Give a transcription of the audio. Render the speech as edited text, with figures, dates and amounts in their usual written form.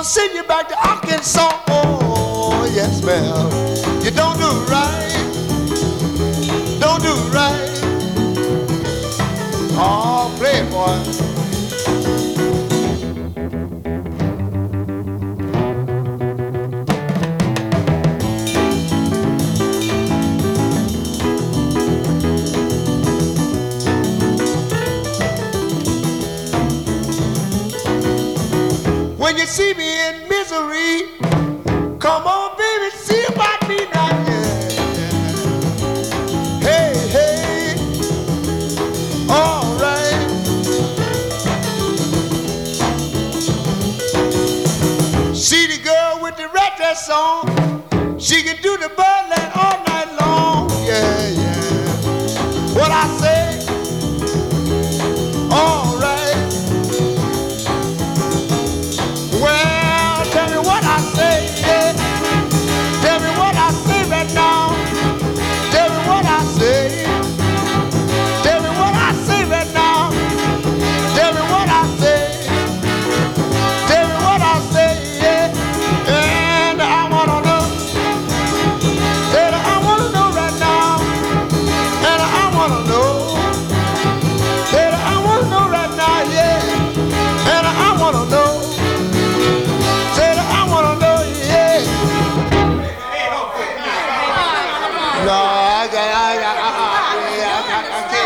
gonna send you back to Arkansas. Oh, yes, ma'am. You don't do right. Don't do right. Oh, play it, boy. When you see me in misery, come on, baby, see about me now. Yeah. Hey, hey, all right. See the girl with the red dress on, she can do the birdland all night long. Yeah, yeah. What I say? All right. Well, tell me what I say, yeah. Tell me what I say right now. Tell me what I say. Tell me what I say right now. Tell me what I say. Tell me what I say, yeah. And I wanna know. And I wanna know right now. And I wanna know. And I wanna know right now, yeah. And I wanna know. No, I can't